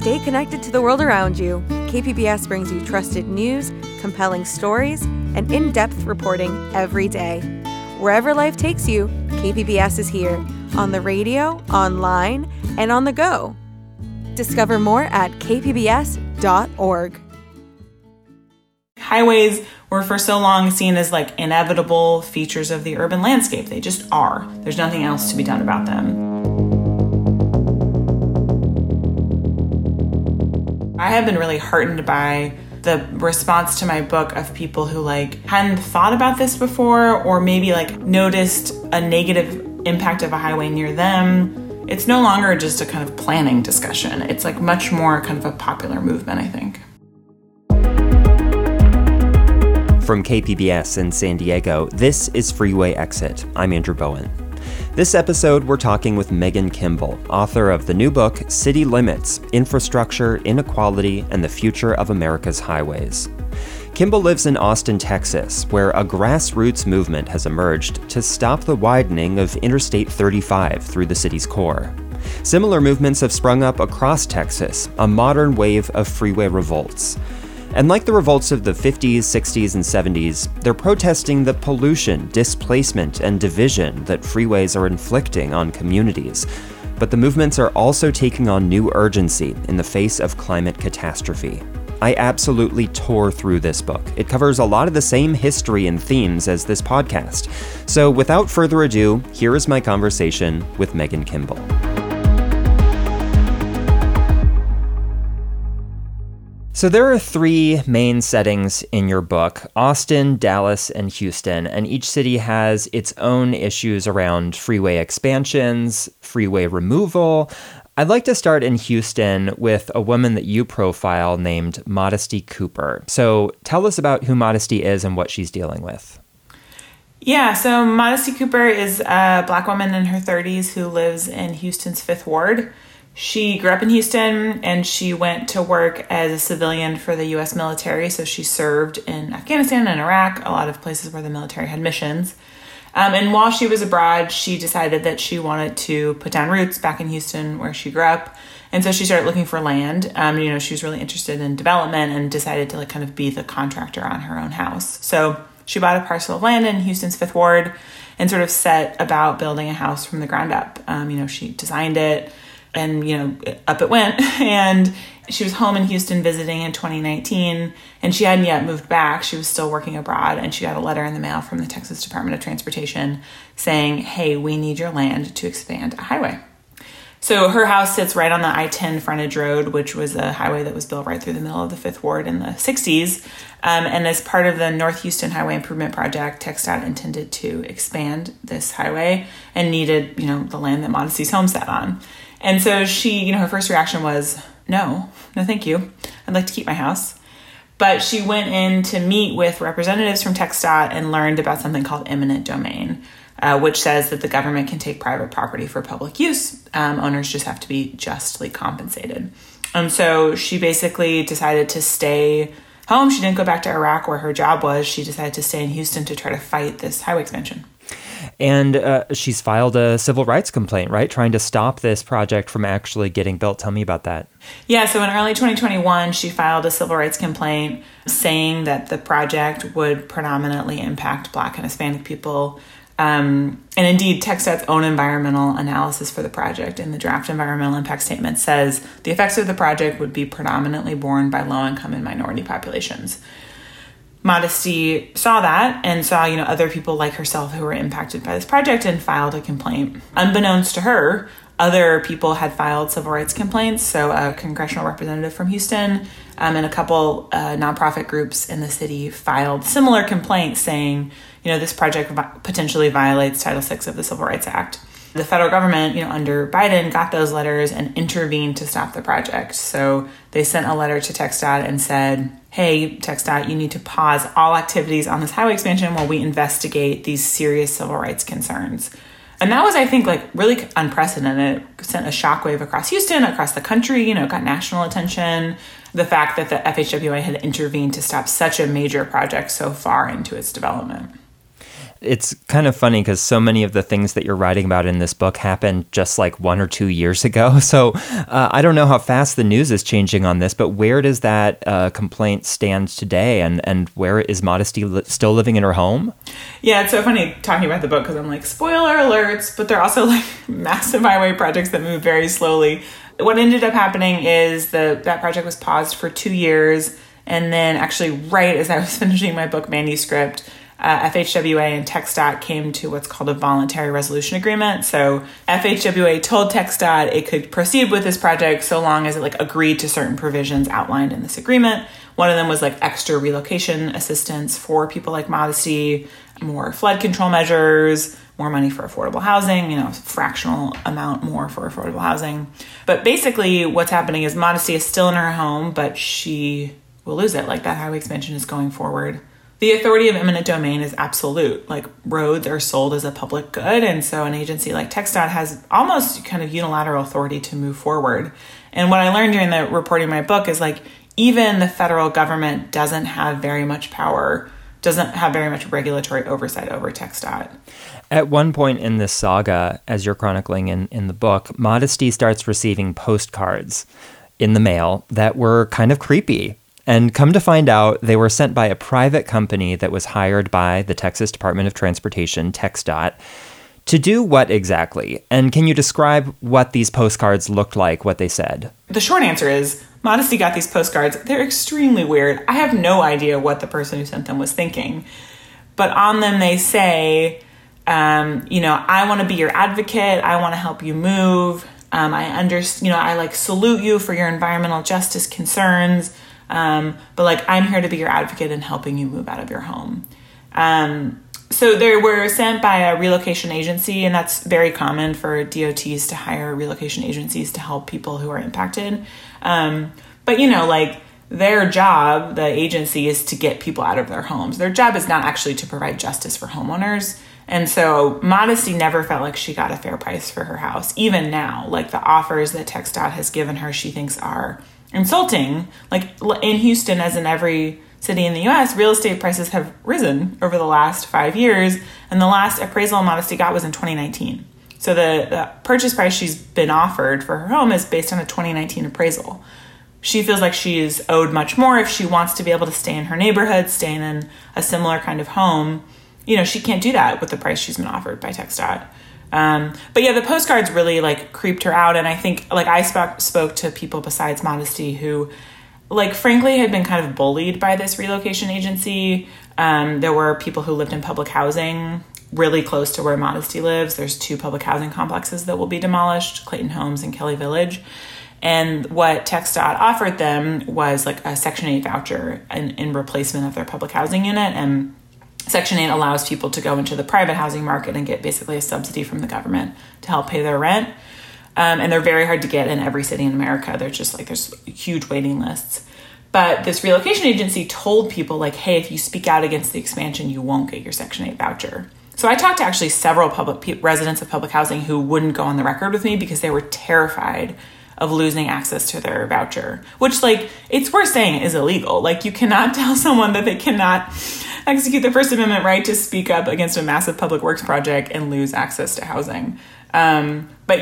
Stay connected to the world around you. KPBS brings you trusted news, compelling stories, and in-depth reporting every day. Wherever life takes you, KPBS is here, on the radio, online, and on the go. Discover more at kpbs.org. Highways were for so long seen as like inevitable features of the urban landscape. They just are. There's nothing else to be done about them. I have been really heartened by the response to my book of people who hadn't thought about this before, or maybe noticed a negative impact of a highway near them. It's no longer just a kind of planning discussion. It's much more kind of a popular movement, I think. From KPBS in San Diego, this is Freeway Exit. I'm Andrew Bowen. This episode, we're talking with Megan Kimball, author of the new book, City Limits: Infrastructure, Inequality, and the Future of America's Highways. Kimball lives in Austin, Texas, where a grassroots movement has emerged to stop the widening of Interstate 35 through the city's core. Similar movements have sprung up across Texas, a modern wave of freeway revolts. And like the revolts of the 50s, 60s, and 70s, they're protesting the pollution, displacement, and division that freeways are inflicting on communities. But the movements are also taking on new urgency in the face of climate catastrophe. I absolutely tore through this book. It covers a lot of the same history and themes as this podcast. So without further ado, here is my conversation with Megan Kimball. So there are three main settings in your book: Austin, Dallas, and Houston, and each city has its own issues around freeway expansions, freeway removal. I'd like to start in Houston with a woman that you profile named Modesty Cooper. So tell us about who Modesty is and what she's dealing with. Yeah, so Modesty Cooper is a Black woman in her 30s who lives in Houston's 5th Ward. She grew up in Houston, and she went to work as a civilian for the U.S. military. So she served in Afghanistan and Iraq, a lot of places where the military had missions. And while she was abroad, she decided that she wanted to put down roots back in Houston, where she grew up. And so she started looking for land. She was really interested in development and decided to kind of be the contractor on her own house. So she bought a parcel of land in Houston's 5th Ward and sort of set about building a house from the ground up. She designed it. And, up it went. And she was home in Houston visiting in 2019, and she hadn't yet moved back. She was still working abroad, and she got a letter in the mail from the Texas Department of Transportation saying, hey, we need your land to expand a highway. So her house sits right on the I-10 frontage road, which was a highway that was built right through the middle of the 5th Ward in the 60s. And as part of the North Houston Highway Improvement Project, TxDOT intended to expand this highway and needed, the land that Modesty's home sat on. And so she, her first reaction was, no, thank you. I'd like to keep my house. But she went in to meet with representatives from TxDOT and learned about something called eminent domain, which says that the government can take private property for public use. Owners just have to be justly compensated. And so she basically decided to stay home. She didn't go back to Iraq where her job was. She decided to stay in Houston to try to fight this highway expansion. And she's filed a civil rights complaint, right? Trying to stop this project from actually getting built. Tell me about that. Yeah, so in early 2021, she filed a civil rights complaint saying that the project would predominantly impact Black and Hispanic people. And indeed, TxDOT's own environmental analysis for the project in the draft environmental impact statement says the effects of the project would be predominantly borne by low-income and minority populations. Modesty saw that and saw, other people like herself who were impacted by this project and filed a complaint. Unbeknownst to her, other people had filed civil rights complaints. So a congressional representative from Houston and a couple nonprofit groups in the city filed similar complaints saying, this project potentially violates Title VI of the Civil Rights Act. The federal government, under Biden, got those letters and intervened to stop the project. So they sent a letter to TxDOT and said, hey, TxDOT, you need to pause all activities on this highway expansion while we investigate these serious civil rights concerns. And that was, I think, really unprecedented. It sent a shockwave across Houston, across the country, it got national attention. The fact that the FHWA had intervened to stop such a major project so far into its development. It's kind of funny because so many of the things that you're writing about in this book happened just like 1 or 2 years ago. So I don't know how fast the news is changing on this, but where does that complaint stand today? And where is Modesty still living in her home? Yeah, it's so funny talking about the book because I'm like, spoiler alerts, but they're also like massive highway projects that move very slowly. What ended up happening is that project was paused for 2 years. And then actually right as I was finishing my book manuscript, FHWA and TxDOT came to what's called a voluntary resolution agreement. So FHWA told TxDOT it could proceed with this project so long as it like agreed to certain provisions outlined in this agreement. One of them was like extra relocation assistance for people like Modesty, more flood control measures, more money for affordable housing, fractional amount more for affordable housing. But basically what's happening is Modesty is still in her home, but she will lose it. Like that highway expansion is going forward. The authority of eminent domain is absolute. Like roads are sold as a public good. And so an agency like TxDOT has almost kind of unilateral authority to move forward. And what I learned during the reporting of my book is like, even the federal government doesn't have very much power, doesn't have very much regulatory oversight over TxDOT. At one point in this saga, as you're chronicling in the book, Modesty starts receiving postcards in the mail that were kind of creepy. And come to find out, they were sent by a private company that was hired by the Texas Department of Transportation, TxDOT, to do what exactly? And can you describe what these postcards looked like, what they said? The short answer is Modesty got these postcards. They're extremely weird. I have no idea what the person who sent them was thinking. But on them they say, I want to be your advocate. I want to help you move. I salute you for your environmental justice concerns. But I'm here to be your advocate in helping you move out of your home. So they were sent by a relocation agency, and that's very common for DOTs to hire relocation agencies to help people who are impacted. But their job, the agency, is to get people out of their homes. Their job is not actually to provide justice for homeowners. And so Modesty never felt like she got a fair price for her house. Even now, the offers that TxDOT has given her, she thinks are insulting. In Houston, as in every city in the U.S., real estate prices have risen over the last 5 years, and the last appraisal Modesty got was in 2019. So the purchase price she's been offered for her home is based on a 2019 appraisal. She feels like she's owed much more if she wants to be able to stay in her neighborhood, stay in a similar kind of home. She can't do that with the price she's been offered by TxDOT. But yeah, the postcards really creeped her out. And I think I spoke to people besides Modesty who frankly had been kind of bullied by this relocation agency. There were people who lived in public housing really close to where Modesty lives. There's 2 public housing complexes that will be demolished, Clayton Homes and Kelly Village. And what TxDOT offered them was a Section 8 voucher in replacement of their public housing unit. And Section 8 allows people to go into the private housing market and get basically a subsidy from the government to help pay their rent. And they're very hard to get in every city in America. They're just there's huge waiting lists. But this relocation agency told people hey, if you speak out against the expansion, you won't get your Section 8 voucher. So I talked to actually several residents of public housing who wouldn't go on the record with me because they were terrified of losing access to their voucher, which it's worth saying is illegal. You cannot tell someone that they cannot execute the First Amendment right to speak up against a massive public works project and lose access to housing. But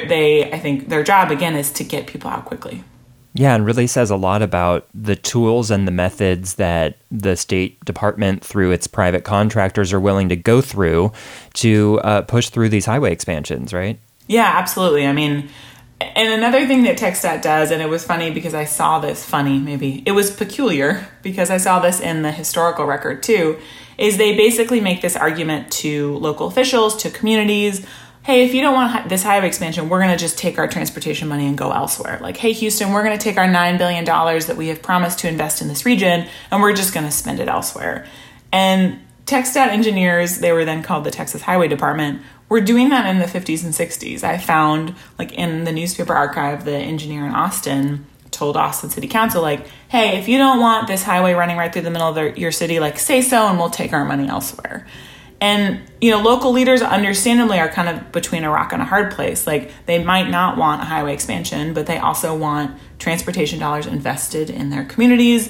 I think their job again is to get people out quickly. Yeah, and really says a lot about the tools and the methods that the State Department, through its private contractors, are willing to go through to push through these highway expansions, right? Yeah, absolutely. I mean, and another thing that TxDOT does, and it was funny because I saw this, it was peculiar because I saw this in the historical record too, is they basically make this argument to local officials, to communities, hey, if you don't want this highway expansion, we're going to just take our transportation money and go elsewhere. Hey, Houston, we're going to take our $9 billion that we have promised to invest in this region, and we're just going to spend it elsewhere. And TxDOT engineers, they were then called the Texas Highway Department, were doing that in the 50s and 60s. I found, in the newspaper archive, the engineer in Austin told Austin City Council, hey, if you don't want this highway running right through the middle of your city, say so, and we'll take our money elsewhere. And, local leaders understandably are kind of between a rock and a hard place. They might not want a highway expansion, but they also want transportation dollars invested in their communities.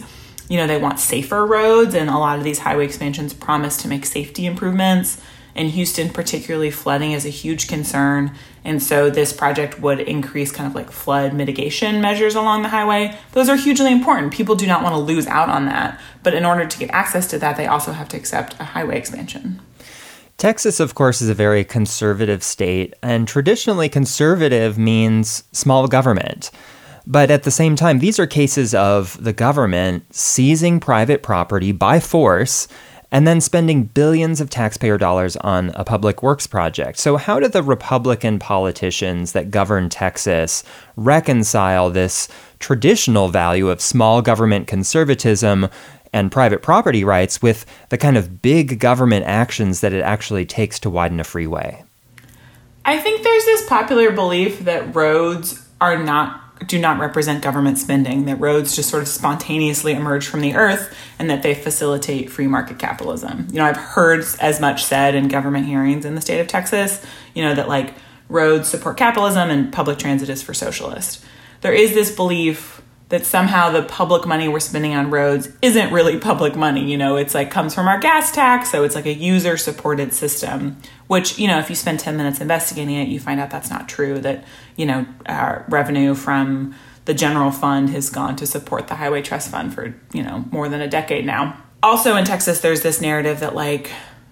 They want safer roads, and a lot of these highway expansions promise to make safety improvements. In Houston, particularly, flooding is a huge concern. And so this project would increase kind of like flood mitigation measures along the highway. Those are hugely important. People do not want to lose out on that. But in order to get access to that, they also have to accept a highway expansion. Texas, of course, is a very conservative state, and traditionally conservative means small government. But at the same time, these are cases of the government seizing private property by force and then spending billions of taxpayer dollars on a public works project. So how do the Republican politicians that govern Texas reconcile this traditional value of small government conservatism and private property rights with the kind of big government actions that it actually takes to widen a freeway? I think there's this popular belief that roads do not represent government spending, that roads just sort of spontaneously emerge from the earth and that they facilitate free market capitalism. I've heard as much said in government hearings in the state of Texas, that like roads support capitalism and public transit is for socialists. There is this belief that somehow the public money we're spending on roads isn't really public money. It's like comes from our gas tax. So it's like a user supported system, which, if you spend 10 minutes investigating it, you find out that's not true, that, revenue from the general fund has gone to support the Highway Trust Fund for, more than a decade now. Also in Texas, there's this narrative that like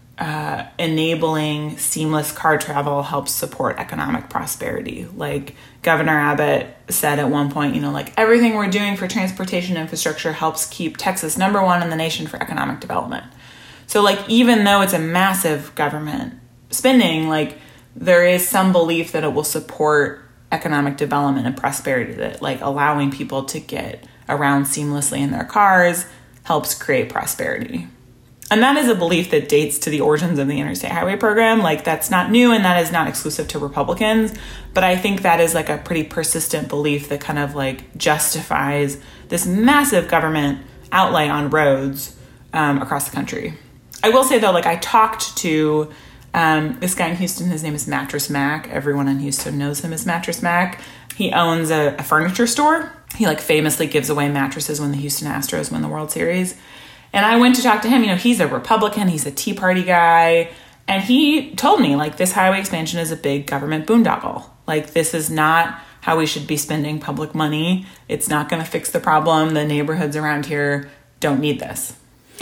enabling seamless car travel helps support economic prosperity. Like Governor Abbott said at one point, like everything we're doing for transportation infrastructure helps keep Texas #1 in the nation for economic development. So like, even though it's a massive government spending, like there is some belief that it will support economic development and prosperity, that like allowing people to get around seamlessly in their cars helps create prosperity. And that is a belief that dates to the origins of the Interstate Highway Program. Like that's not new and that is not exclusive to Republicans. But I think that is like a pretty persistent belief that kind of like justifies this massive government outlay on roads across the country. I will say though, like I talked to this guy in Houston. His name is Mattress Mac. Everyone in Houston knows him as Mattress Mac. He owns a furniture store. He like famously gives away mattresses when the Houston Astros win the World Series. And I went to talk to him. He's a Republican. He's a Tea Party guy. And he told me, like, this highway expansion is a big government boondoggle. Like, this is not how we should be spending public money. It's not going to fix the problem. The neighborhoods around here don't need this.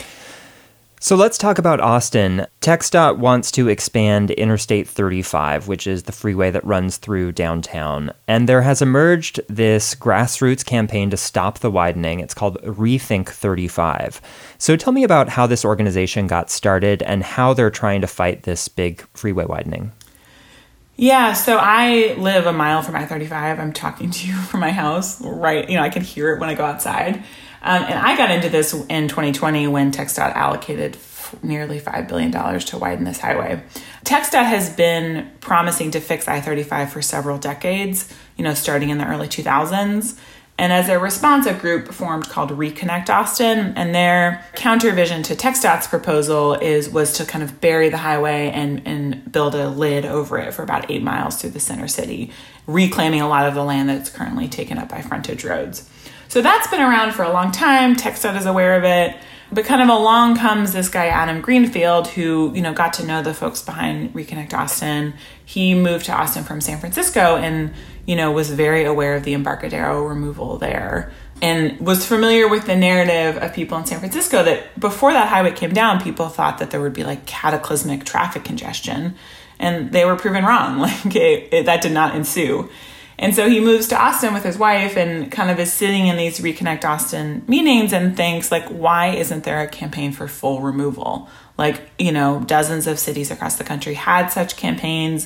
So let's talk about Austin. TxDOT wants to expand Interstate 35, which is the freeway that runs through downtown. And there has emerged this grassroots campaign to stop the widening. It's called Rethink 35. So tell me about how this organization got started and how they're trying to fight this big freeway widening. Yeah, so I live a mile from I-35. I'm talking to you from my house, right? I can hear it when I go outside. And I got into this in 2020 when TxDOT allocated nearly $5 billion to widen this highway. TxDOT has been promising to fix I-35 for several decades, starting in the early 2000s. And as a response, a group formed called Reconnect Austin, and their countervision to TxDOT's proposal was to kind of bury the highway and build a lid over it for about 8 miles through the center city, reclaiming a lot of the land that's currently taken up by frontage roads. So that's been around for a long time. TxDOT is aware of it. But kind of along comes this guy, Adam Greenfield, who, got to know the folks behind Reconnect Austin. He moved to Austin from San Francisco and, was very aware of the Embarcadero removal there and was familiar with the narrative of people in San Francisco that before that highway came down, people thought that there would be like cataclysmic traffic congestion. And they were proven wrong. Like that did not ensue. And so he moves to Austin with his wife and kind of is sitting in these Reconnect Austin meetings and thinks, like, why isn't there a campaign for full removal? Like, dozens of cities across the country had such campaigns.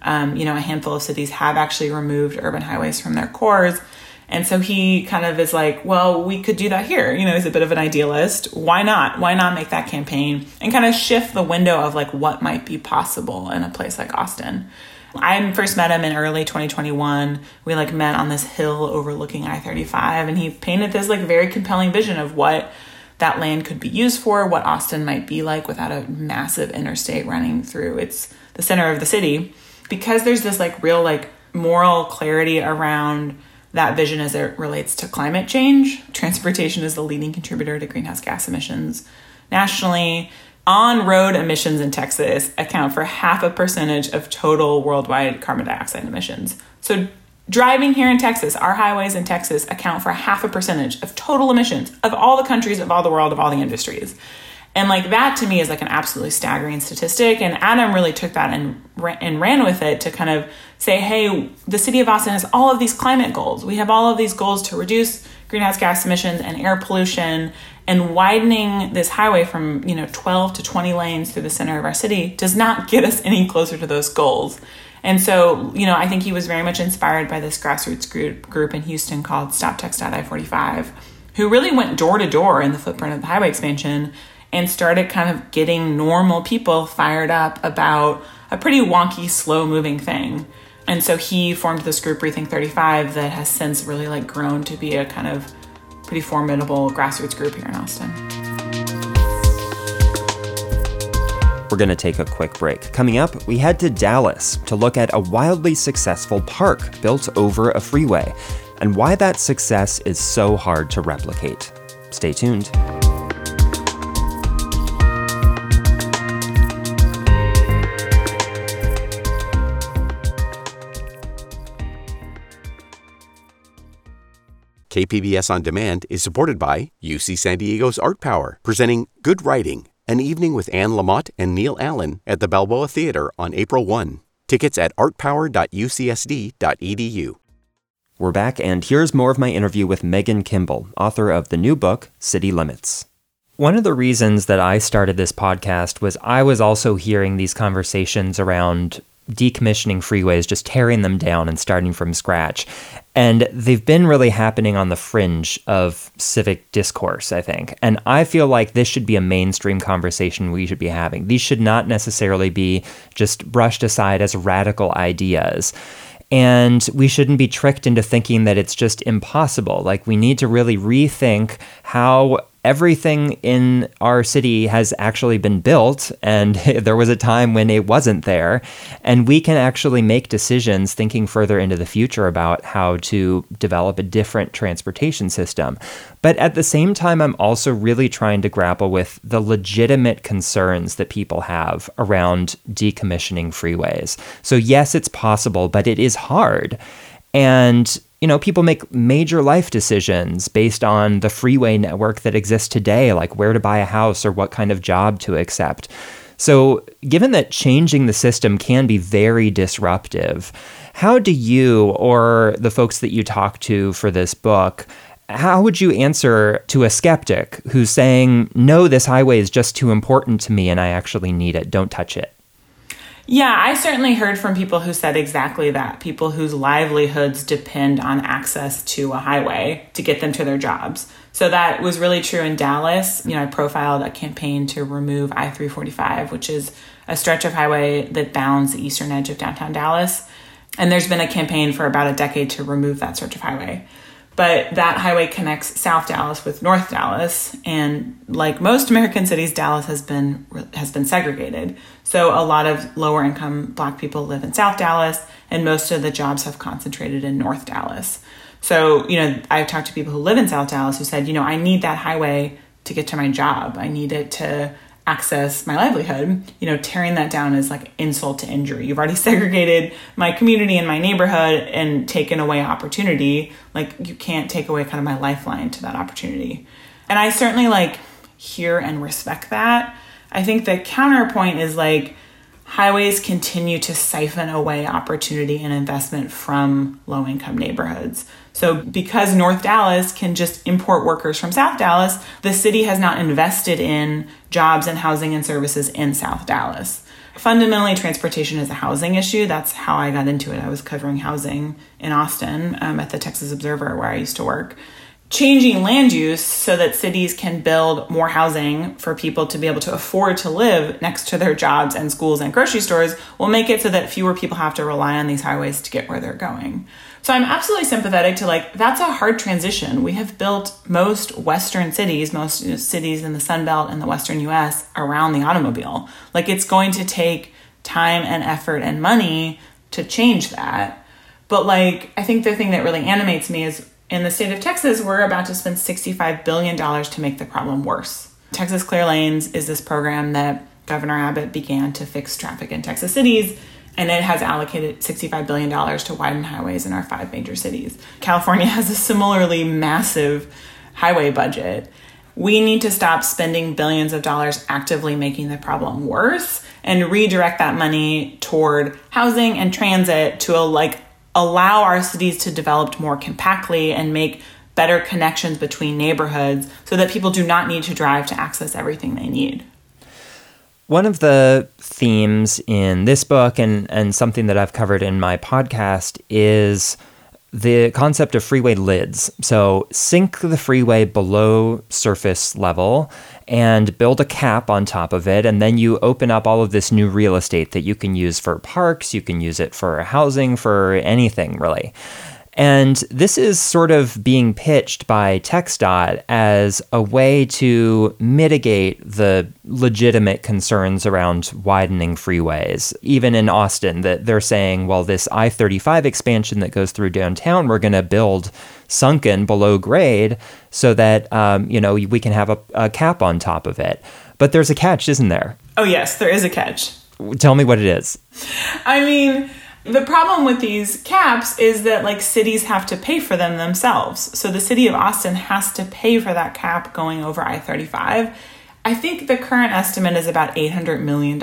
A handful of cities have actually removed urban highways from their cores. And so he kind of is like, well, we could do that here. He's a bit of an idealist. Why not? Why not make that campaign and kind of shift the window of like what might be possible in a place like Austin? I first met him in early 2021. We met on this hill overlooking I-35, and he painted this very compelling vision of what that land could be used for, what Austin might be like without a massive interstate running through the center of the city. Because there's this real moral clarity around that vision as it relates to climate change. Transportation is the leading contributor to greenhouse gas emissions nationally. On-road emissions in Texas account for 0.5% of total worldwide carbon dioxide emissions. So driving here in Texas, our highways in Texas account for 0.5% of total emissions of all the countries, of all the world, of all the industries. And like that to me is like an absolutely staggering statistic. And Adam really took that and ran with it to kind of say, hey, the city of Austin has all of these climate goals. We have all of these goals to reduce greenhouse gas emissions and air pollution, and widening this highway from 12 to 20 lanes through the center of our city does not get us any closer to those goals. And so, I think he was very much inspired by this grassroots group in Houston called StopTex.I-45, who really went door to door in the footprint of the highway expansion and started kind of getting normal people fired up about a pretty wonky, slow-moving thing. And so he formed this group, Rethink 35, that has since really like grown to be a kind of pretty formidable grassroots group here in Austin. We're going to take a quick break. Coming up, we head to Dallas to look at a wildly successful park built over a freeway and why that success is so hard to replicate. Stay tuned. KPBS On Demand is supported by UC San Diego's Art Power, presenting Good Writing, an evening with Anne Lamott and Neil Allen at the Balboa Theater on April 1. Tickets at artpower.ucsd.edu. We're back, and here's more of my interview with Megan Kimball, author of the new book, City Limits. One of the reasons that I started this podcast was I was also hearing these conversations around decommissioning freeways, just tearing them down and starting from scratch. And they've been really happening on the fringe of civic discourse, I think. And I feel like this should be a mainstream conversation we should be having. These should not necessarily be just brushed aside as radical ideas. And we shouldn't be tricked into thinking that it's just impossible. Like, we need to really rethink how everything in our city has actually been built, and there was a time when it wasn't there, and we can actually make decisions thinking further into the future about how to develop a different transportation system. But at the same time, I'm also really trying to grapple with the legitimate concerns that people have around decommissioning freeways. So yes, it's possible, but it is hard. And people make major life decisions based on the freeway network that exists today, like where to buy a house or what kind of job to accept. So given that changing the system can be very disruptive, how do you or the folks that you talk to for this book, how would you answer to a skeptic who's saying, no, this highway is just too important to me and I actually need it, don't touch it? Yeah, I certainly heard from people who said exactly that. People whose livelihoods depend on access to a highway to get them to their jobs. So that was really true in Dallas. I profiled a campaign to remove I-345, which is a stretch of highway that bounds the eastern edge of downtown Dallas. And there's been a campaign for about a decade to remove that stretch of highway. But that highway connects South Dallas with North Dallas, and like most American cities, Dallas has been segregated. So a lot of lower income Black people live in South Dallas, and most of the jobs have concentrated in North Dallas. So, I've talked to people who live in South Dallas who said, I need that highway to get to my job. I need it to access my livelihood. Tearing that down is like insult to injury. You've already segregated my community and my neighborhood and taken away opportunity. Like, you can't take away kind of my lifeline to that opportunity. And I certainly hear and respect that. I think the counterpoint is highways continue to siphon away opportunity and investment from low-income neighborhoods. So because North Dallas can just import workers from South Dallas, the city has not invested in jobs and housing and services in South Dallas. Fundamentally, transportation is a housing issue. That's how I got into it. I was covering housing in Austin at the Texas Observer, where I used to work. Changing land use so that cities can build more housing for people to be able to afford to live next to their jobs and schools and grocery stores will make it so that fewer people have to rely on these highways to get where they're going. So I'm absolutely sympathetic to that's a hard transition. We have built most Western cities, most cities in the Sun Belt and the Western US around the automobile. It's going to take time and effort and money to change that. But like, I think the thing that really animates me is in the state of Texas, we're about to spend $65 billion to make the problem worse. Texas Clear Lanes is this program that Governor Abbott began to fix traffic in Texas cities, and it has allocated $65 billion to widen highways in our 5 major cities. California has a similarly massive highway budget. We need to stop spending billions of dollars actively making the problem worse and redirect that money toward housing and transit to allow our cities to develop more compactly and make better connections between neighborhoods so that people do not need to drive to access everything they need. One of the themes in this book and something that I've covered in my podcast is the concept of freeway lids. So sink the freeway below surface level and build a cap on top of it, and then you open up all of this new real estate that you can use for parks, you can use it for housing, for anything really. And this is sort of being pitched by TxDOT as a way to mitigate the legitimate concerns around widening freeways. Even in Austin, that they're saying, well, this I-35 expansion that goes through downtown, we're going to build sunken below grade so that, we can have a cap on top of it. But there's a catch, isn't there? Oh, yes, there is a catch. Tell me what it is. I mean, the problem with these caps is that cities have to pay for them themselves. So the city of Austin has to pay for that cap going over I-35. I think the current estimate is about $800 million.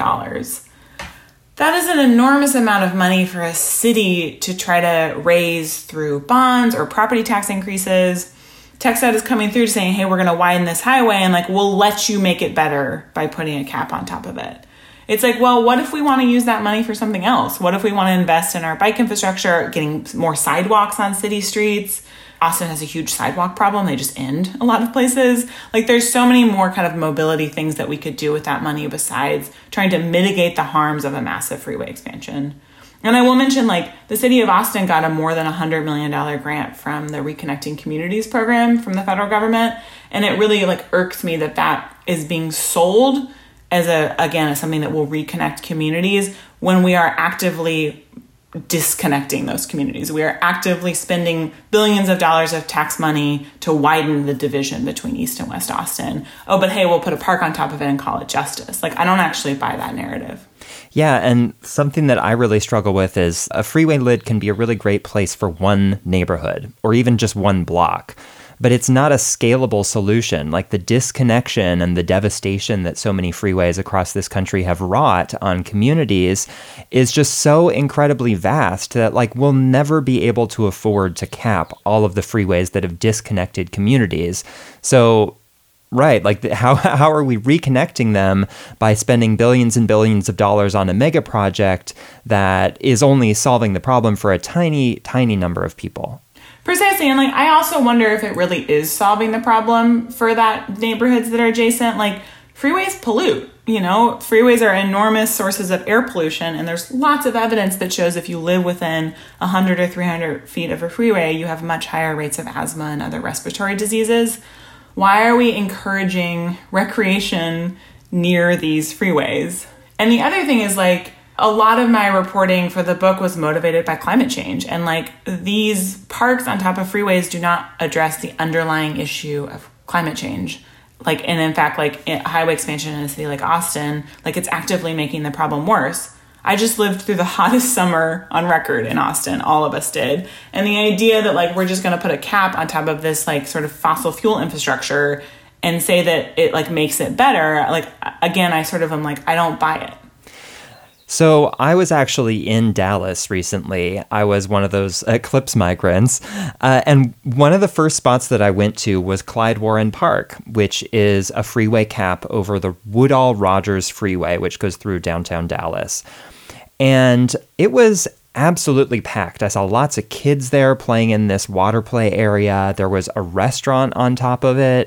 That is an enormous amount of money for a city to try to raise through bonds or property tax increases. TxDOT is coming through saying, hey, we're going to widen this highway and we'll let you make it better by putting a cap on top of it. It's well, what if we want to use that money for something else? What if we want to invest in our bike infrastructure, getting more sidewalks on city streets? Austin has a huge sidewalk problem. They just end a lot of places. There's so many more kind of mobility things that we could do with that money besides trying to mitigate the harms of a massive freeway expansion. And I will mention, the city of Austin got a more than $100 million grant from the Reconnecting Communities program from the federal government. And it really, irks me that is being sold as something that will reconnect communities when we are actively disconnecting those communities. We are actively spending billions of dollars of tax money to widen the division between East and West Austin. Oh, but hey, we'll put a park on top of it and call it justice. I don't actually buy that narrative. Yeah, and something that I really struggle with is a freeway lid can be a really great place for one neighborhood or even just one block. But it's not a scalable solution. The disconnection and the devastation that so many freeways across this country have wrought on communities is just so incredibly vast that we'll never be able to afford to cap all of the freeways that have disconnected communities. So, right, how are we reconnecting them by spending billions and billions of dollars on a mega project that is only solving the problem for a tiny, tiny number of people? Precisely. And I also wonder if it really is solving the problem for that neighborhoods that are adjacent. Freeways pollute, freeways are enormous sources of air pollution. And there's lots of evidence that shows if you live within 100 or 300 feet of a freeway, you have much higher rates of asthma and other respiratory diseases. Why are we encouraging recreation near these freeways? And the other thing is a lot of my reporting for the book was motivated by climate change. And these parks on top of freeways do not address the underlying issue of climate change. And in fact, highway expansion in a city like Austin, it's actively making the problem worse. I just lived through the hottest summer on record in Austin. All of us did. And the idea that we're just going to put a cap on top of this sort of fossil fuel infrastructure and say that it makes it better. Again, I sort of am I don't buy it. So I was actually in Dallas recently. I was one of those Eclipse migrants. And one of the first spots that I went to was Clyde Warren Park, which is a freeway cap over the Woodall-Rogers Freeway, which goes through downtown Dallas. And it was absolutely packed. I saw lots of kids there playing in this water play area. There was a restaurant on top of it.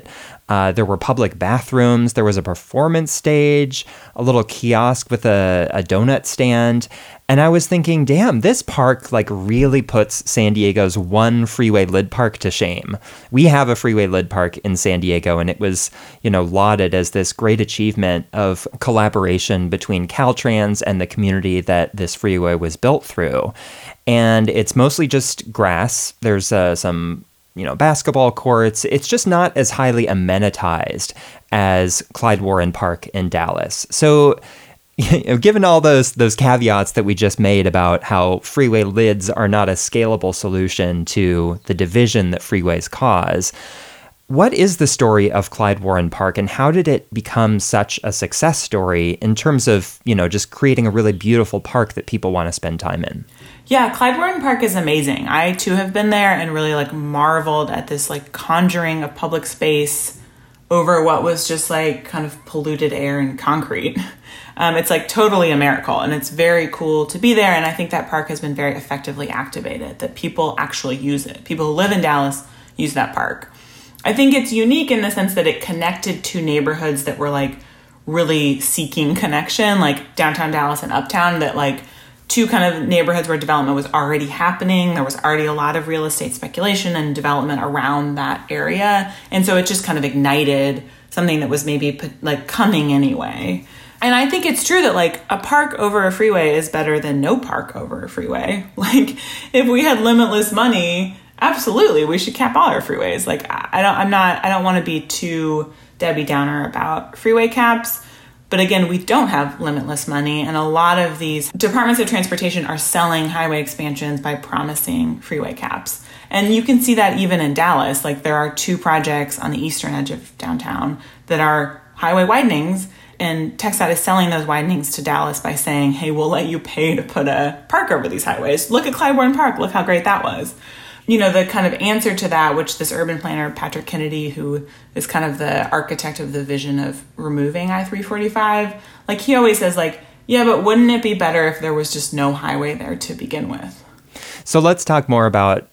There were public bathrooms. There was a performance stage, a little kiosk with a donut stand. And I was thinking, damn, this park really puts San Diego's one freeway lid park to shame. We have a freeway lid park in San Diego, and it was, lauded as this great achievement of collaboration between Caltrans and the community that this freeway was built through. And it's mostly just grass. There's some basketball courts. It's just not as highly amenitized as Clyde Warren Park in Dallas. So, given all those caveats that we just made about how freeway lids are not a scalable solution to the division that freeways cause, what is the story of Clyde Warren Park, and how did it become such a success story in terms of, just creating a really beautiful park that people want to spend time in? Yeah, Clyde Warren Park is amazing. I too have been there and really marveled at this conjuring of public space over what was just kind of polluted air and concrete. It's totally a miracle, and it's very cool to be there. And I think that park has been very effectively activated, that people actually use it. People who live in Dallas use that park. I think it's unique in the sense that it connected two neighborhoods that were really seeking connection, like downtown Dallas and uptown, that two kind of neighborhoods where development was already happening. There was already a lot of real estate speculation and development around that area. And so it just kind of ignited something that was maybe coming anyway. And I think it's true that a park over a freeway is better than no park over a freeway. If we had limitless money, absolutely, we should cap all our freeways. I don't want to be too Debbie Downer about freeway caps. But again, we don't have limitless money, and a lot of these departments of transportation are selling highway expansions by promising freeway caps. And you can see that even in Dallas. There are two projects on the eastern edge of downtown that are highway widenings, and TxDOT is selling those widenings to Dallas by saying, hey, we'll let you pay to put a park over these highways. Look at Clyde Warren Park. Look how great that was. The kind of answer to that, which this urban planner, Patrick Kennedy, who is kind of the architect of the vision of removing I-345, he always says, yeah, but wouldn't it be better if there was just no highway there to begin with? So let's talk more about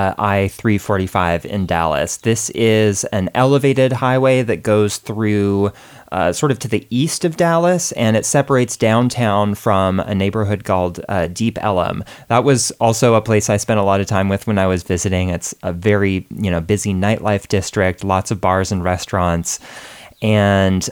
I-345 in Dallas. This is an elevated highway that goes through sort of to the east of Dallas, and it separates downtown from a neighborhood called Deep Ellum. That was also a place I spent a lot of time with when I was visiting. It's a very, busy nightlife district, lots of bars and restaurants. And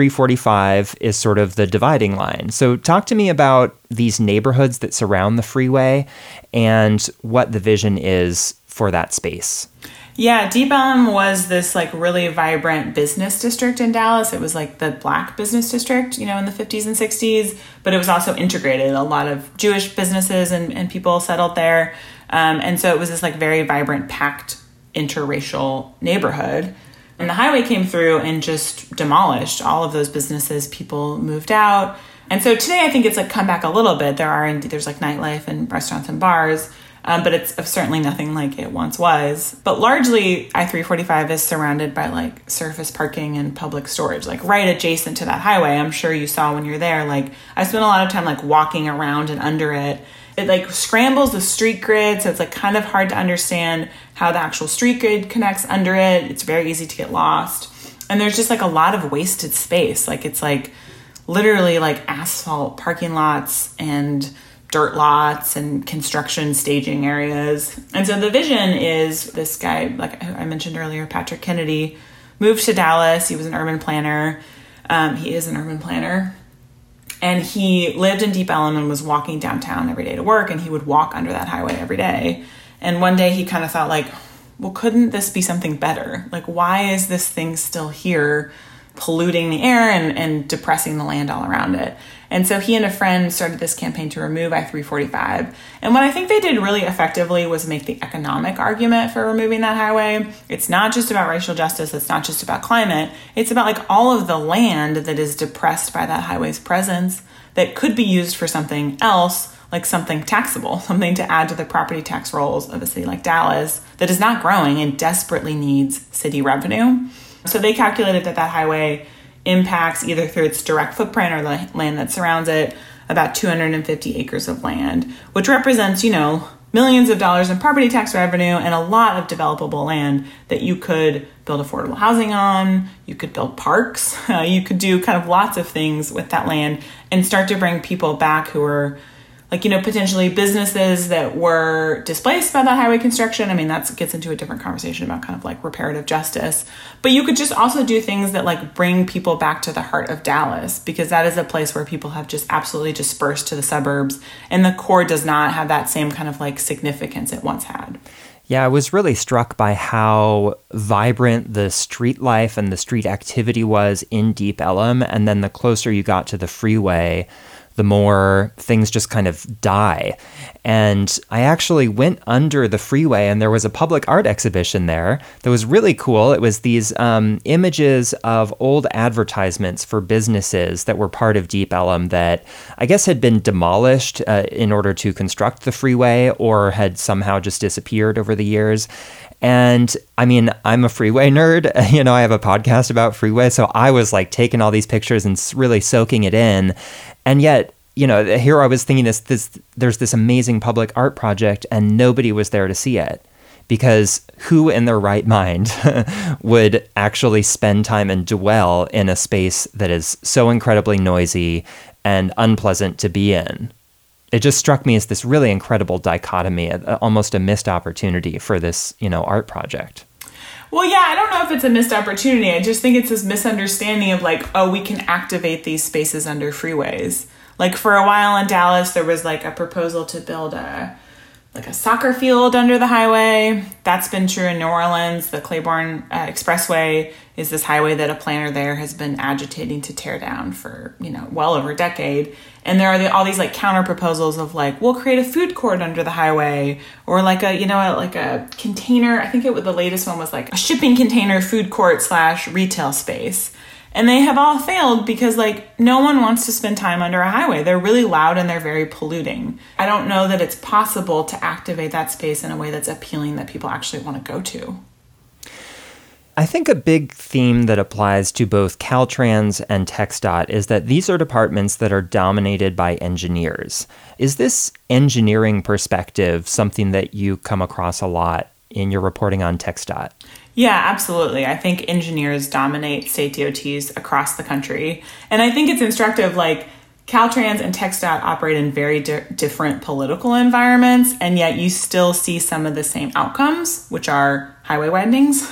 I-345 is sort of the dividing line. So talk to me about these neighborhoods that surround the freeway and what the vision is for that space. Yeah, Deep Ellum was this really vibrant business district in Dallas. It was the Black business district, in the 50s and 60s, but it was also integrated. A lot of Jewish businesses and people settled there. And so it was this very vibrant, packed, interracial neighborhood. And the highway came through and just demolished all of those businesses. People moved out. And so today I think it's come back a little bit. There's nightlife and restaurants and bars. But it's certainly nothing like it once was. But largely, I-345 is surrounded by surface parking and public storage, right adjacent to that highway. I'm sure you saw when you're there. I spent a lot of time walking around and under it. It scrambles the street grid, so it's kind of hard to understand how the actual street grid connects under it. It's very easy to get lost. And there's just a lot of wasted space. It's literally asphalt parking lots and dirt lots and construction staging areas. And so the vision is this guy, I mentioned earlier, Patrick Kennedy, moved to Dallas. He was an urban planner. He is an urban planner. And he lived in Deep Ellum and was walking downtown every day to work, and he would walk under that highway every day. And one day he kind of thought well, couldn't this be something better? Why is this thing still here polluting the air and depressing the land all around it? And so he and a friend started this campaign to remove I-345. And what I think they did really effectively was make the economic argument for removing that highway. It's not just about racial justice. It's not just about climate. It's about all of the land that is depressed by that highway's presence that could be used for something else, something taxable, something to add to the property tax rolls of a city like Dallas that is not growing and desperately needs city revenue. So they calculated that highway impacts, either through its direct footprint or the land that surrounds it, about 250 acres of land, which represents, millions of dollars in property tax revenue and a lot of developable land that you could build affordable housing on, you could build parks, you could do kind of lots of things with that land and start to bring people back who are potentially businesses that were displaced by that highway construction. I mean, that gets into a different conversation about kind of like reparative justice. But you could just also do things that like bring people back to the heart of Dallas, because that is a place where people have just absolutely dispersed to the suburbs. And the core does not have that same kind of like significance it once had. Yeah, I was really struck by how vibrant the street life and the street activity was in Deep Ellum. And then the closer you got to the freeway, the more things just kind of die. And I actually went under the freeway and there was a public art exhibition there that was really cool. It was these images of old advertisements for businesses that were part of Deep Ellum that I guess had been demolished in order to construct the freeway or had somehow just disappeared over the years. And I mean, I'm a freeway nerd, I have a podcast about freeway. So I was like taking all these pictures and really soaking it in. And yet, here I was thinking there's this amazing public art project and nobody was there to see it, because who in their right mind would actually spend time and dwell in a space that is so incredibly noisy and unpleasant to be in? It just struck me as this really incredible dichotomy, almost a missed opportunity for this, art project. Well, yeah, I don't know if it's a missed opportunity. I just think it's this misunderstanding of like, oh, we can activate these spaces under freeways. Like for a while in Dallas, there was like a proposal to build a soccer field under the highway. That's been true in New Orleans. The Claiborne Expressway is this highway that a planner there has been agitating to tear down for, well over a decade. And there are all these like counter proposals of like, we'll create a food court under the highway, or like a container. I think the latest one was like a shipping container food court / retail space. And they have all failed because like no one wants to spend time under a highway. They're really loud and they're very polluting. I don't know that it's possible to activate that space in a way that's appealing that people actually want to go to. I think a big theme that applies to both Caltrans and TxDOT is that these are departments that are dominated by engineers. Is this engineering perspective something that you come across a lot in your reporting on TxDOT? Yeah, absolutely. I think engineers dominate state DOTs across the country. And I think it's instructive, like Caltrans and TxDOT operate in very different political environments, and yet you still see some of the same outcomes, which are highway widenings.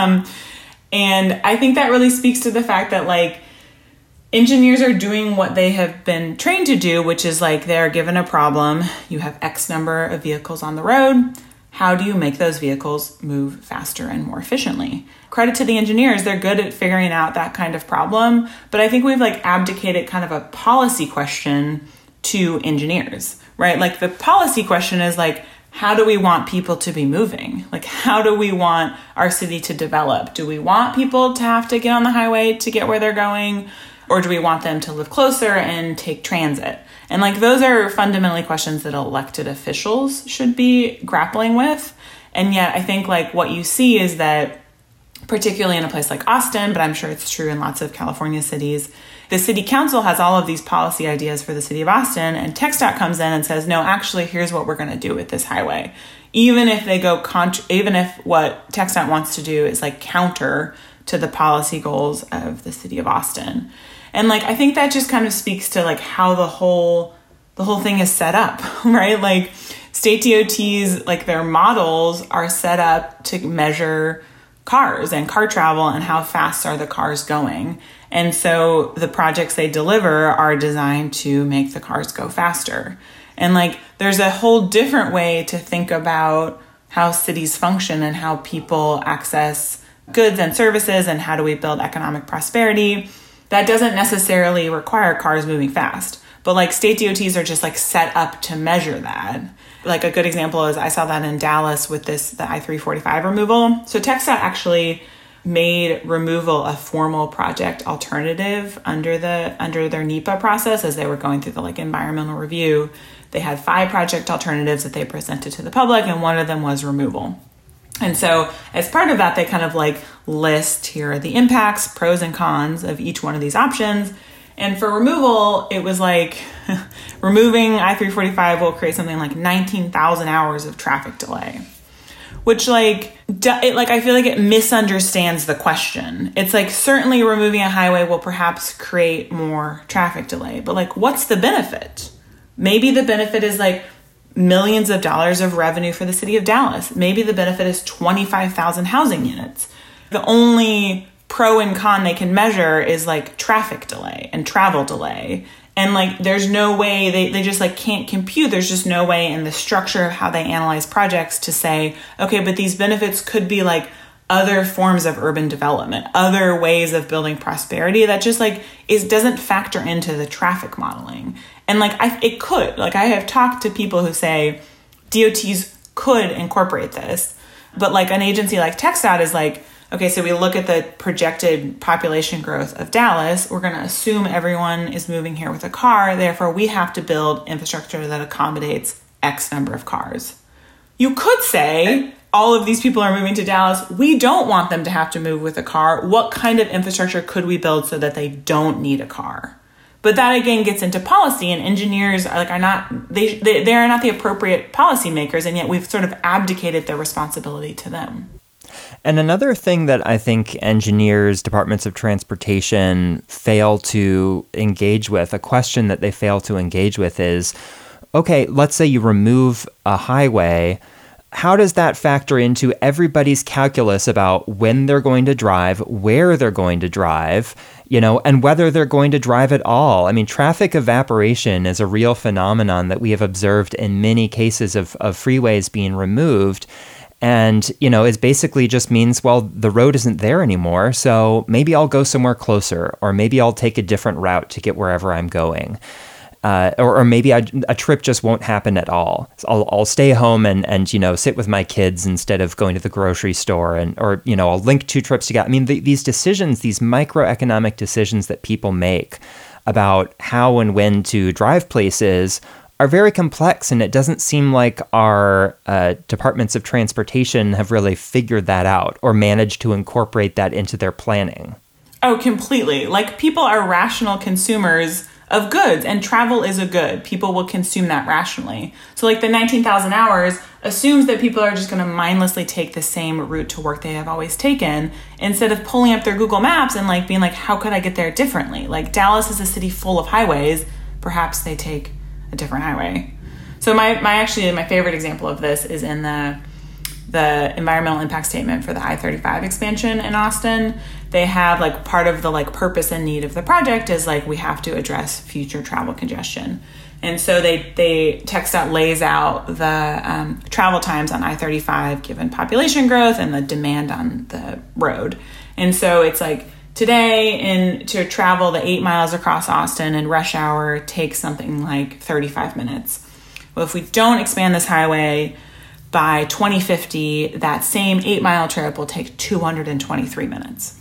And I think that really speaks to the fact that like engineers are doing what they have been trained to do, which is like they're given a problem. You have X number of vehicles on the road. How do you make those vehicles move faster and more efficiently? Credit to the engineers, they're good at figuring out that kind of problem. But I think we've like abdicated kind of a policy question to engineers, right? Like the policy question is like, how do we want people to be moving? Like, how do we want our city to develop? Do we want people to have to get on the highway to get where they're going? Or do we want them to live closer and take transit? And like, those are fundamentally questions that elected officials should be grappling with. And yet I think like what you see is that, particularly in a place like Austin, but I'm sure it's true in lots of California cities, the city council has all of these policy ideas for the city of Austin, and TxDOT comes in and says, no, actually, here's what we're going to do with this highway. Even if they go, even if what TxDOT wants to do is like counter to the policy goals of the city of Austin. And like, I think that just kind of speaks to like how the whole thing is set up, right? Like state DOTs, like their models are set up to measure cars and car travel and how fast are the cars going. And so the projects they deliver are designed to make the cars go faster. And like, there's a whole different way to think about how cities function and how people access goods and services and how do we build economic prosperity. That doesn't necessarily require cars moving fast, but like state DOTs are just like set up to measure that. Like a good example is I saw that in Dallas with the I-345 removal. So TxDOT actually made removal a formal project alternative under their NEPA process as they were going through the like environmental review. They had 5 project alternatives that they presented to the public, and one of them was removal. And so as part of that, they kind of like list here are the impacts, pros and cons of each one of these options. And for removal, it was like removing I-345 will create something like 19,000 hours of traffic delay, which I feel like it misunderstands the question. It's like certainly removing a highway will perhaps create more traffic delay, but like what's the benefit? Maybe the benefit is like millions of dollars of revenue for the city of Dallas. Maybe the benefit is 25,000 housing units. The only pro and con they can measure is like traffic delay and travel delay. And like, there's no way they just like can't compute. There's just no way in the structure of how they analyze projects to say, okay, but these benefits could be like other forms of urban development, other ways of building prosperity that just like doesn't factor into the traffic modeling. And like, it could, like I have talked to people who say DOTs could incorporate this, but like an agency like TxDOT is like, okay, so we look at the projected population growth of Dallas. We're going to assume everyone is moving here with a car. Therefore, we have to build infrastructure that accommodates X number of cars. You could say all of these people are moving to Dallas. We don't want them to have to move with a car. What kind of infrastructure could we build so that they don't need a car? But that again gets into policy, and engineers are not the appropriate policymakers, and yet we've sort of abdicated their responsibility to them. And another thing that I think engineers, departments of transportation fail to engage with, a question that they fail to engage with is, okay, let's say you remove a highway. How does that factor into everybody's calculus about when they're going to drive, where they're going to drive, and whether they're going to drive at all? I mean, traffic evaporation is a real phenomenon that we have observed in many cases of freeways being removed. And, it basically just means, well, the road isn't there anymore, so maybe I'll go somewhere closer, or maybe I'll take a different route to get wherever I'm going. Or maybe a trip just won't happen at all. So I'll stay home and sit with my kids instead of going to the grocery store, or I'll link two trips together. I mean, these decisions, these microeconomic decisions that people make about how and when to drive places are very complex, and it doesn't seem like our departments of transportation have really figured that out or managed to incorporate that into their planning. Oh, completely. Like, people are rational consumers of goods, and travel is a good. People will consume that rationally. So like the 19,000 hours assumes that people are just going to mindlessly take the same route to work they have always taken, instead of pulling up their Google Maps and like being like, how could I get there differently? Like, Dallas is a city full of highways. Perhaps they take a different highway. So my favorite example of this is in the environmental impact statement for the I-35 expansion in Austin. They have like part of the like purpose and need of the project is like we have to address future travel congestion. And so TxDOT lays out the travel times on I-35 given population growth and the demand on the road. And so it's like today to travel the 8 miles across Austin in rush hour takes something like 35 minutes. Well, if we don't expand this highway by 2050, that same 8-mile trip will take 223 minutes.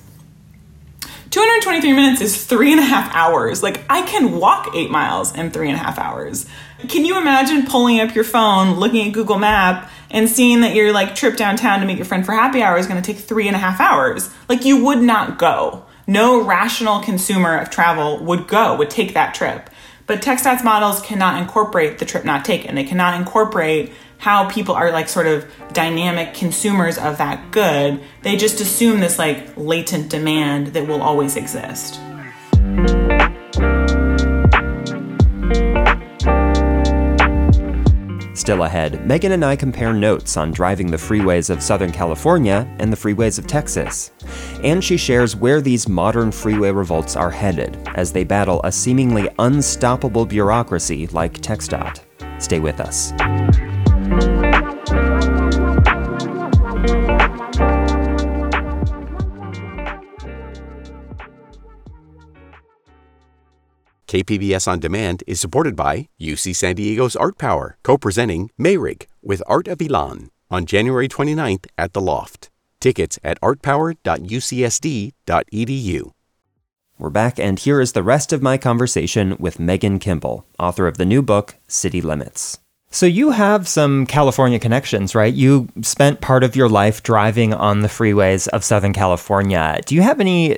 223 minutes is 3.5 hours. Like, I can walk 8 miles in 3.5 hours. Can you imagine pulling up your phone, looking at Google Map, and seeing that your like trip downtown to meet your friend for happy hour is going to take 3.5 hours? Like, you would not go. No rational consumer of travel would take that trip. But TxDOT's models cannot incorporate the trip not taken. They cannot incorporate how people are like sort of dynamic consumers of that good. They just assume this like latent demand that will always exist. Still ahead, Megan and I compare notes on driving the freeways of Southern California and the freeways of Texas. And she shares where these modern freeway revolts are headed as they battle a seemingly unstoppable bureaucracy like TxDOT. Stay with us. KPBS On Demand is supported by UC San Diego's Art Power, co-presenting Mayrig with Art of Ilan on January 29th at The Loft. Tickets at artpower.ucsd.edu. We're back, and here is the rest of my conversation with Megan Kimball, author of the new book, City Limits. So you have some California connections, right? You spent part of your life driving on the freeways of Southern California. Do you have any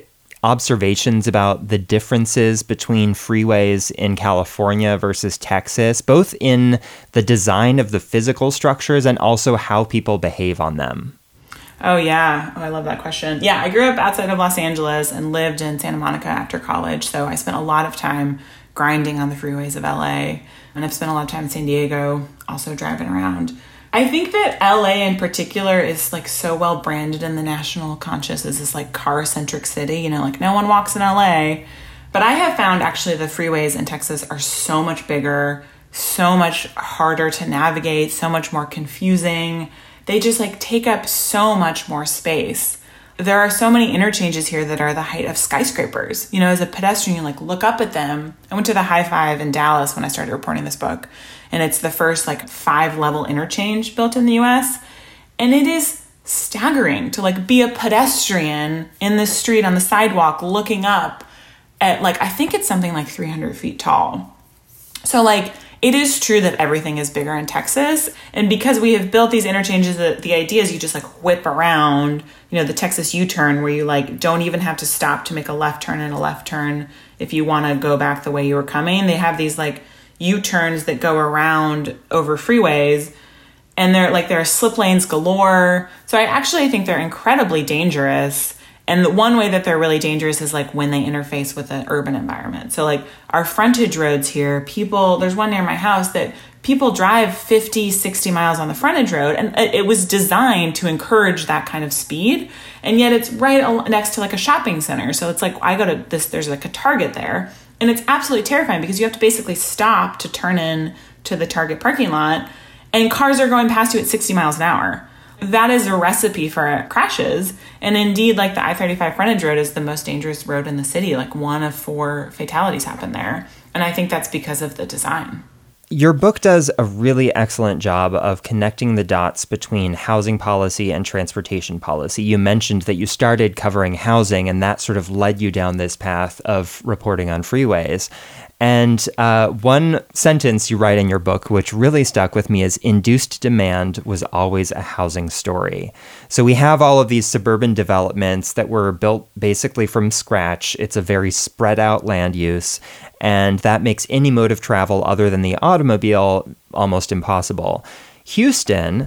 observations about the differences between freeways in California versus Texas, both in the design of the physical structures and also how people behave on them? Oh, yeah. Oh, I love that question. Yeah, I grew up outside of Los Angeles and lived in Santa Monica after college. So I spent a lot of time grinding on the freeways of LA. And I've spent a lot of time in San Diego, also driving around. I think that LA in particular is like so well branded in the national conscious as this like car-centric city. You know, like no one walks in LA. But I have found actually the freeways in Texas are so much bigger, so much harder to navigate, so much more confusing. They just like take up so much more space. There are so many interchanges here that are the height of skyscrapers. You know, as a pedestrian, you like look up at them. I went to the High Five in Dallas when I started reporting this book, and it's the first like 5-level interchange built in the US. And it is staggering to like be a pedestrian in the street on the sidewalk looking up at like, I think it's something like 300 feet tall. So like, it is true that everything is bigger in Texas. And because we have built these interchanges, the idea is you just like whip around, you know, the Texas U-turn where you like don't even have to stop to make a left turn and a left turn if you want to go back the way you were coming. They have these like U-turns that go around over freeways, and there are slip lanes galore. So I actually think they're incredibly dangerous. And the one way that they're really dangerous is like when they interface with the urban environment. So like our frontage roads here, there's one near my house that people drive 50, 60 miles on the frontage road, and it was designed to encourage that kind of speed. And yet it's right next to like a shopping center. So it's like I go to this, there's like a Target there, and it's absolutely terrifying because you have to basically stop to turn in to the Target parking lot, and cars are going past you at 60 miles an hour. That is a recipe for crashes. And indeed, like the I-35 frontage road is the most dangerous road in the city. Like 1 of 4 fatalities happen there. And I think that's because of the design. Your book does a really excellent job of connecting the dots between housing policy and transportation policy. You mentioned that you started covering housing, and that sort of led you down this path of reporting on freeways. And one sentence you write in your book, which really stuck with me, is induced demand was always a housing story. So we have all of these suburban developments that were built basically from scratch. It's a very spread out land use, and that makes any mode of travel other than the automobile almost impossible. Houston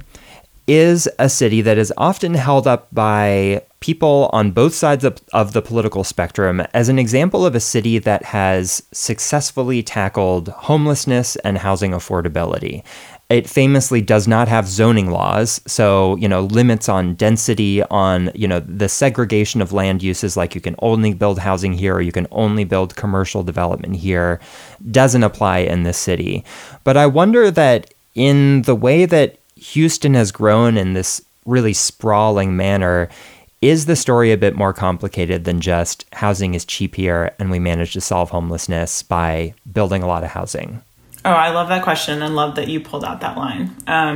is a city that is often held up by people on both sides of the political spectrum as an example of a city that has successfully tackled homelessness and housing affordability. It famously does not have zoning laws, so, you know, limits on density, on, you know, the segregation of land uses, like you can only build housing here or you can only build commercial development here, doesn't apply in this city. But I wonder that in the way that Houston has grown in this really sprawling manner, is the story a bit more complicated than just housing is cheap here and we managed to solve homelessness by building a lot of housing? Oh, I love that question and love that you pulled out that line.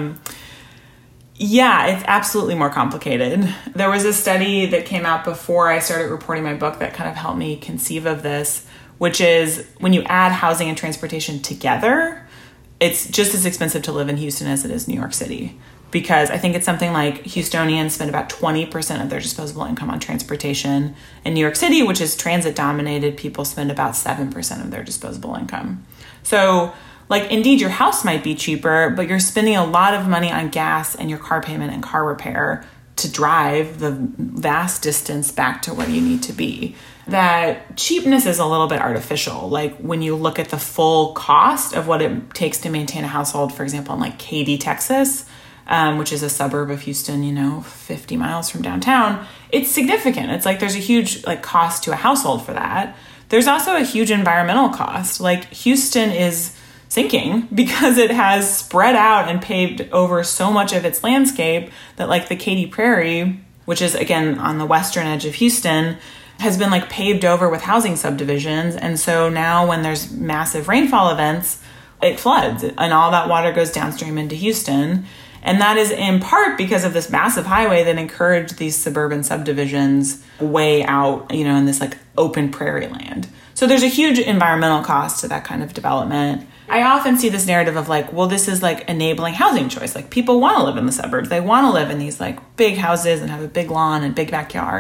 Yeah, it's absolutely more complicated. There was a study that came out before I started reporting my book that kind of helped me conceive of this, which is when you add housing and transportation together, it's just as expensive to live in Houston as it is New York City. Because I think it's something like Houstonians spend about 20% of their disposable income on transportation. In New York City, which is transit dominated, people spend about 7% of their disposable income. So, like, indeed, your house might be cheaper, but you're spending a lot of money on gas and your car payment and car repair to drive the vast distance back to where you need to be. That cheapness is a little bit artificial. Like when you look at the full cost of what it takes to maintain a household, for example, in like Katy, Texas, which is a suburb of Houston, 50 miles from downtown, it's significant. It's like there's a huge like cost to a household for that. There's also a huge environmental cost. Like Houston is sinking because it has spread out and paved over so much of its landscape that like the Katy Prairie, which is again on the western edge of Houston, has been like paved over with housing subdivisions. And so now when there's massive rainfall events, it floods and all that water goes downstream into Houston. And that is in part because of this massive highway that encouraged these suburban subdivisions way out, in this like open prairie land. So there's a huge environmental cost to that kind of development. I often see this narrative of like, well, this is like enabling housing choice. Like people want to live in the suburbs. They want to live in these like big houses and have a big lawn and big backyard.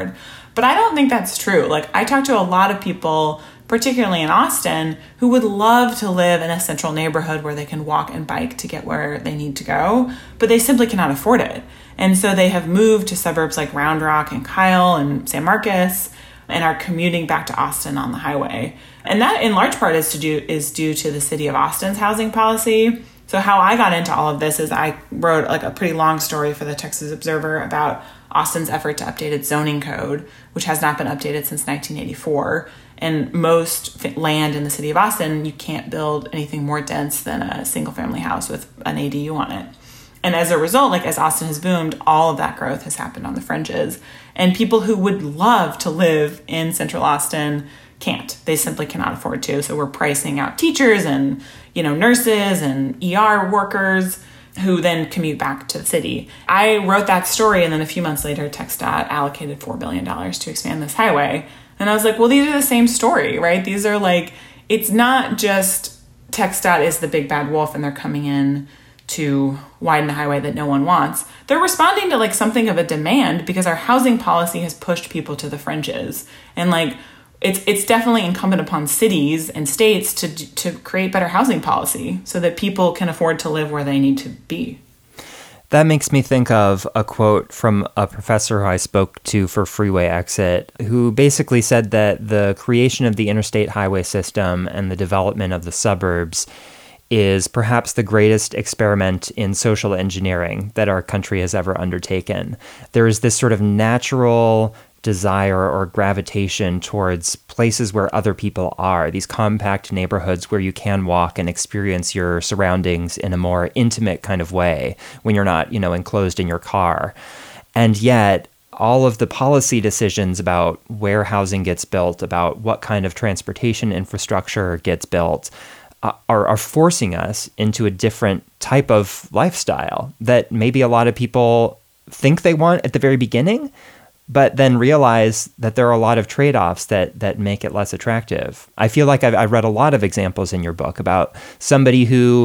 But I don't think that's true. Like, I talk to a lot of people, particularly in Austin, who would love to live in a central neighborhood where they can walk and bike to get where they need to go, but they simply cannot afford it. And so they have moved to suburbs like Round Rock and Kyle and San Marcos and are commuting back to Austin on the highway. And that in large part is due to the city of Austin's housing policy. So how I got into all of this is I wrote like a pretty long story for the Texas Observer about Austin's effort to update its zoning code, which has not been updated since 1984. And most land in the city of Austin, you can't build anything more dense than a single family house with an ADU on it. And as a result, like as Austin has boomed, all of that growth has happened on the fringes. And people who would love to live in central Austin can't. They simply cannot afford to. So we're pricing out teachers and, nurses and ER workers who then commute back to the city. I wrote that story, and then a few months later, TxDOT allocated $4 billion to expand this highway. And I was like, well, these are the same story, right? These are like, it's not just TxDOT is the big bad wolf and they're coming in to widen a highway that no one wants. They're responding to like something of a demand because our housing policy has pushed people to the fringes. And like, it's definitely incumbent upon cities and states to create better housing policy so that people can afford to live where they need to be. That makes me think of a quote from a professor who I spoke to for Freeway Exit, who basically said that the creation of the interstate highway system and the development of the suburbs is perhaps the greatest experiment in social engineering that our country has ever undertaken. There is this sort of natural desire or gravitation towards places where other people are, these compact neighborhoods where you can walk and experience your surroundings in a more intimate kind of way when you're not, enclosed in your car. And yet, all of the policy decisions about where housing gets built, about what kind of transportation infrastructure gets built, are forcing us into a different type of lifestyle that maybe a lot of people think they want at the very beginning, but then realize that there are a lot of trade-offs that make it less attractive. I feel like I've read a lot of examples in your book about somebody who,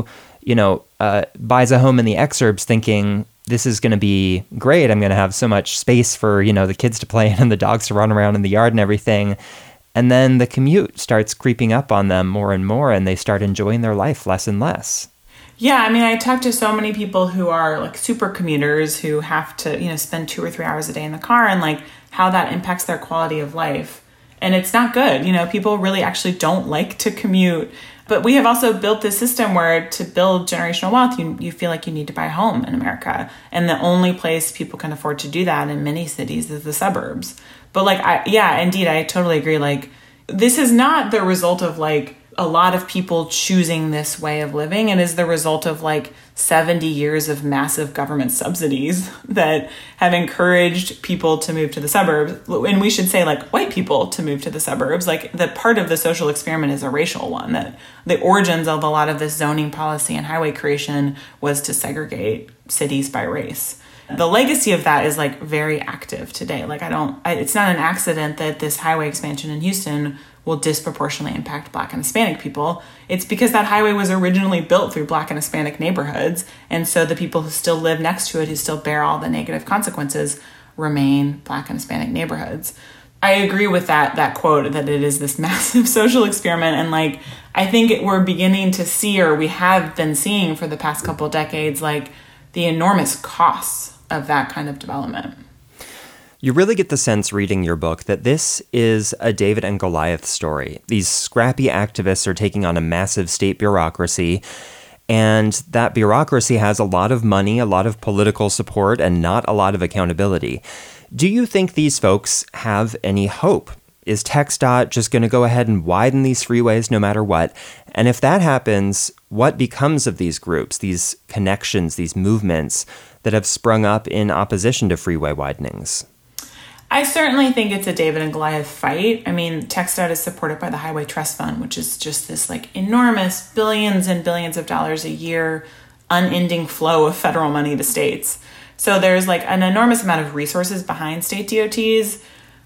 buys a home in the exurbs thinking, this is going to be great. I'm going to have so much space for, the kids to play in and the dogs to run around in the yard and everything. And then the commute starts creeping up on them more and more, and they start enjoying their life less and less. Yeah, I mean, I talk to so many people who are like super commuters who have to, spend 2 or 3 hours a day in the car and like how that impacts their quality of life. And it's not good. People really actually don't like to commute. But we have also built this system where to build generational wealth, you feel like you need to buy a home in America. And the only place people can afford to do that in many cities is the suburbs. But indeed, I totally agree. Like, this is not the result of like a lot of people choosing this way of living. It is the result of like 70 years of massive government subsidies that have encouraged people to move to the suburbs. And we should say like white people to move to the suburbs. Like the part of the social experiment is a racial one, that the origins of a lot of this zoning policy and highway creation was to segregate cities by race. The legacy of that is like very active today. Like it's not an accident that this highway expansion in Houston will disproportionately impact Black and Hispanic people. It's because that highway was originally built through Black and Hispanic neighborhoods. And so the people who still live next to it, who still bear all the negative consequences, remain Black and Hispanic neighborhoods. I agree with that quote, that it is this massive social experiment. And like, I think we're beginning to see, or we have been seeing for the past couple of decades, like the enormous costs of that kind of development. You really get the sense reading your book that this is a David and Goliath story. These scrappy activists are taking on a massive state bureaucracy, and that bureaucracy has a lot of money, a lot of political support, and not a lot of accountability. Do you think these folks have any hope? Is TxDOT just going to go ahead and widen these freeways no matter what? And if that happens, what becomes of these groups, these connections, these movements that have sprung up in opposition to freeway widenings? I certainly think it's a David and Goliath fight. I mean, TxDOT is supported by the Highway Trust Fund, which is just this like enormous billions and billions of dollars a year, unending flow of federal money to states. So there's like an enormous amount of resources behind state DOTs.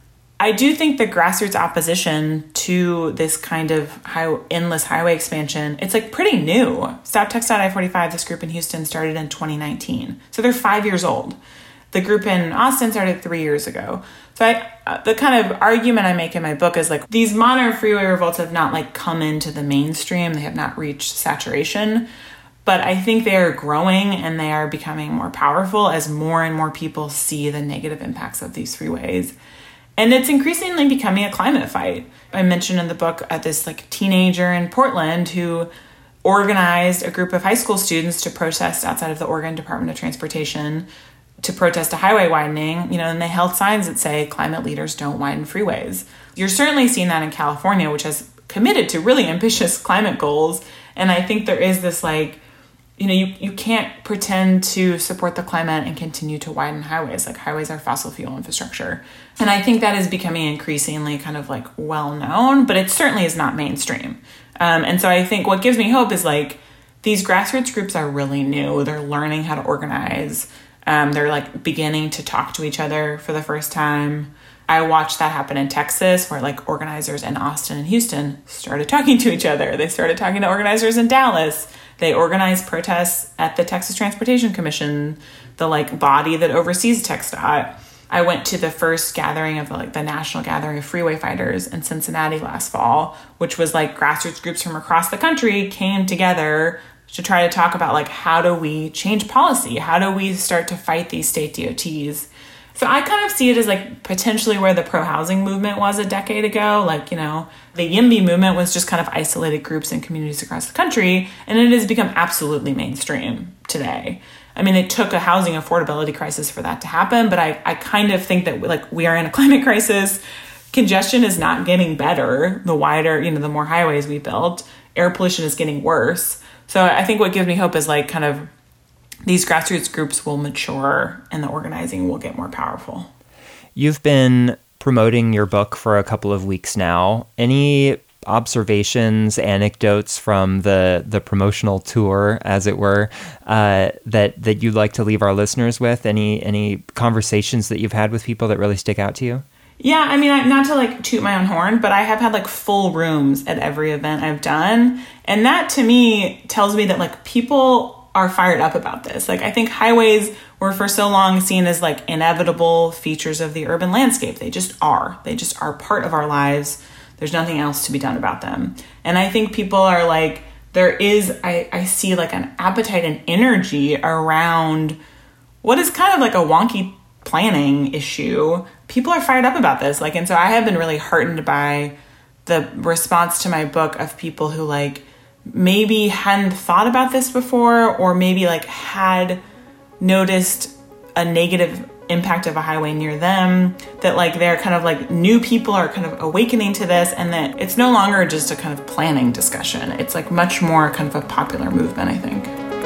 I do think the grassroots opposition to this kind of endless highway expansion, it's like pretty new. Stop TxDOT I-45, this group in Houston, started in 2019. So they're 5 years old. The group in Austin started 3 years ago. So the kind of argument I make in my book is like these modern freeway revolts have not like come into the mainstream. They have not reached saturation. But I think they are growing and they are becoming more powerful as more and more people see the negative impacts of these freeways. And it's increasingly becoming a climate fight. I mentioned in the book this like teenager in Portland who organized a group of high school students to protest outside of the Oregon Department of Transportation to protest a highway widening, and they held signs that say climate leaders don't widen freeways. You're certainly seeing that in California, which has committed to really ambitious climate goals. And I think there is this like, you can't pretend to support the climate and continue to widen highways. Like highways are fossil fuel infrastructure. And I think that is becoming increasingly kind of like well known, but it certainly is not mainstream. And so I think what gives me hope is like these grassroots groups are really new. They're learning how to organize. They're like beginning to talk to each other for the first time. I watched that happen in Texas where like organizers in Austin and Houston started talking to each other. They started talking to organizers in Dallas. They organized protests at the Texas Transportation Commission, the like body that oversees TxDOT. I went to the first gathering of like the National Gathering of Freeway Fighters in Cincinnati last fall, which was like grassroots groups from across the country came together to try to talk about like how do we change policy? How do we start to fight these state DOTs? So I kind of see it as like potentially where the pro-housing movement was a decade ago. Like, the YIMBY movement was just kind of isolated groups and communities across the country, and it has become absolutely mainstream today. I mean, it took a housing affordability crisis for that to happen, but I kind of think that like we are in a climate crisis. Congestion is not getting better. The wider, the more highways we build, air pollution is getting worse. So I think what gives me hope is like kind of these grassroots groups will mature and the organizing will get more powerful. You've been promoting your book for a couple of weeks now. Any observations, anecdotes from the promotional tour, as it were, that you'd like to leave our listeners with? Any conversations that you've had with people that really stick out to you? Yeah, I mean, not to like toot my own horn, but I have had like full rooms at every event I've done. And that to me tells me that like people are fired up about this. Like I think highways were for so long seen as like inevitable features of the urban landscape. They just are part of our lives. There's nothing else to be done about them. And I think people are like, I see like an appetite and energy around what is kind of like a wonky planning issue. People are fired up about this. Like, and so I have been really heartened by the response to my book of people who like maybe hadn't thought about this before, or maybe like had noticed a negative impact of a highway near them, that like they're kind of like new people are kind of awakening to this, and that it's no longer just a kind of planning discussion. It's like much more kind of a popular movement, I think.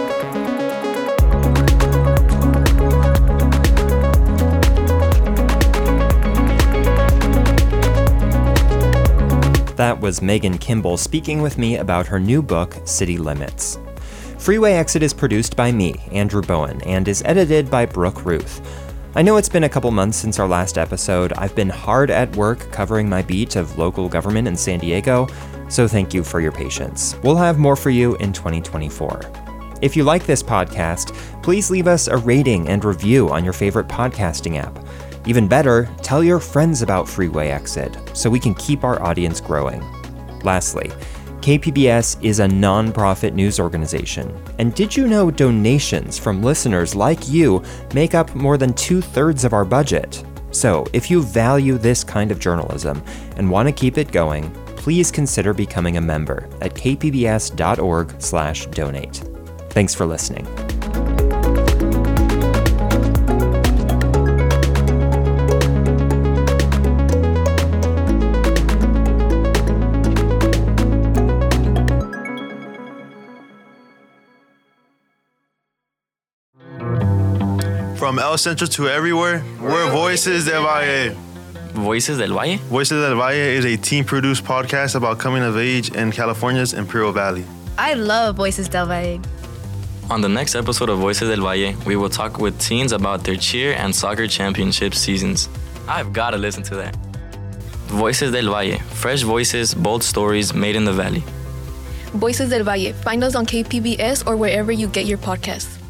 That was Megan Kimball speaking with me about her new book, City Limits. Freeway Exit is produced by me, Andrew Bowen, and is edited by Brooke Ruth. I know it's been a couple months since our last episode. I've been hard at work covering my beat of local government in San Diego, so thank you for your patience. We'll have more for you in 2024. If you like this podcast, please leave us a rating and review on your favorite podcasting app. Even better, tell your friends about Freeway Exit so we can keep our audience growing. Lastly, KPBS is a nonprofit news organization. And did you know donations from listeners like you make up more than 2/3 of our budget? So if you value this kind of journalism and want to keep it going, please consider becoming a member at kpbs.org/donate. Thanks for listening. From El Centro to everywhere, we're Voices del Valle. Voices del Valle? Voices del Valle is a team-produced podcast about coming of age in California's Imperial Valley. I love Voices del Valle. On the next episode of Voices del Valle, we will talk with teens about their cheer and soccer championship seasons. I've got to listen to that. Voices del Valle, fresh voices, bold stories made in the valley. Voices del Valle. Find us on KPBS or wherever you get your podcasts.